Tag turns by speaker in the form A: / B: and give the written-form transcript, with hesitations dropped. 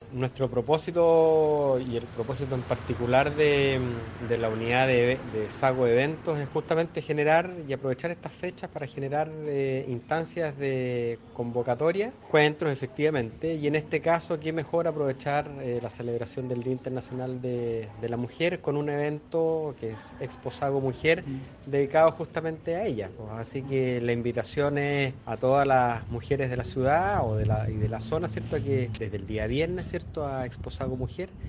A: Nuestro propósito y el propósito en particular de la unidad de Sago Eventos es justamente generar y aprovechar estas fechas para generar instancias de convocatoria, encuentros efectivamente, y en este caso qué mejor aprovechar la celebración del Día Internacional de la Mujer con un evento que es Expo Sago Mujer dedicado justamente a ella. Pues, así que la invitación es a todas las mujeres de la ciudad y de la zona, ¿cierto? Que desde el día viernes, ¿cierto? A Expo Sago Mujer